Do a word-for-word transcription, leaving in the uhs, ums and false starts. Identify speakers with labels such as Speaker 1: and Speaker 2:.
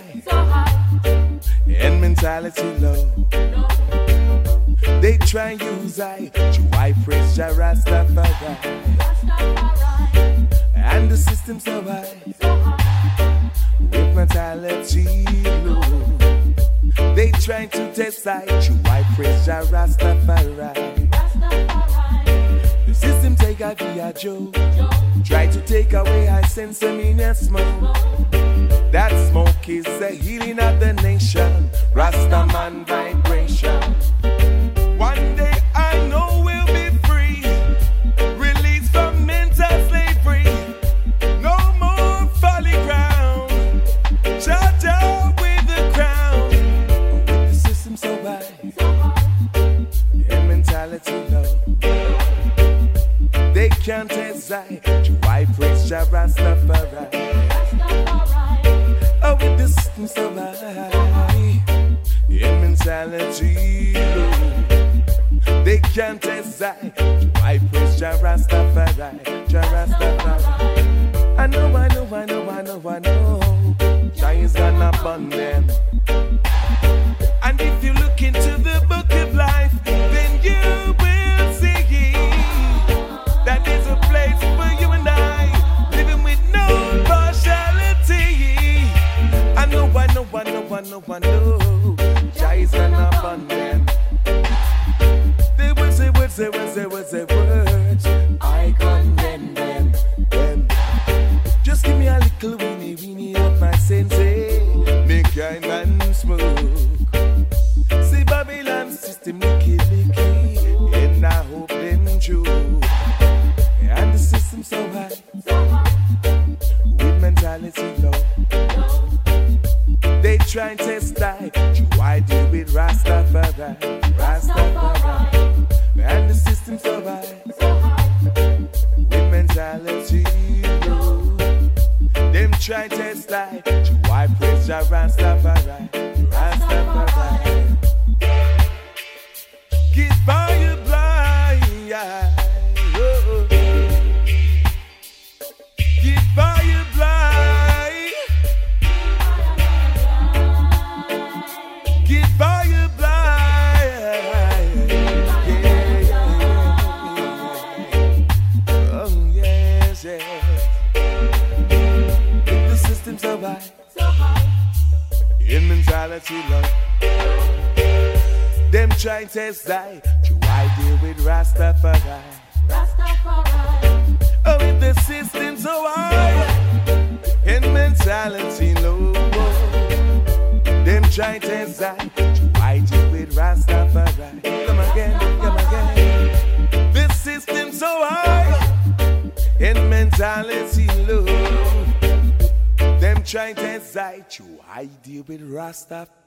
Speaker 1: high, so high, and mentality low. No. They try and use I to I praise Jah Rastafari. Rastafari. And the system so high, so high, with mentality low. They try to test I to I praise Jah Rastafari. Rastafari. The system take I via Joe. Joe. Try to take away I sense of mean and smoke. That smoke is the healing of the nation. Rastaman vibration. One day I know we'll be free, released from mental slavery. No more folly ground. Shout out with the crown. With the system so high, and mentality low. They can't exile to I praise Jah Rastafari. Oh, with the system so high, and mentality low. They can't exile to I praise Jah Rastafari. Jah Rastafari. I know, I know, I know, I know, I know. Jah is gonna burn them. And if you look into the book of life, then you will see that there's a place for you and I, living with no partiality. I know, I know, I know, I know, I know. Jah is gonna burn them. They will say words, they will say words, they words. I condemn them, them. Just give me a little weenie, weenie of my sensei. Make kind man smoke. See Babylon system, licky, licky. And I hope them true. And the system so high, so high, with mentality low. They try and test I to I deal with Rastafari, Rastafari. And the system so high, so high, with mentality low. Them try and test I to I praise Jah Rastafari, Rastafari. Get by your blind eye. Oh. Get by your blind. Get by your blind. Yeah, yeah. Oh yes, yes. The system's so high, so high, in mentality low. Them try to test I to I deal with Rastafari. Rastafari. Oh, with the system so high, in mentality low. Them try to test I to I deal with Rastafari. Come again, come again. The system so high, in mentality low. Them try to test I to I deal with Rastafari.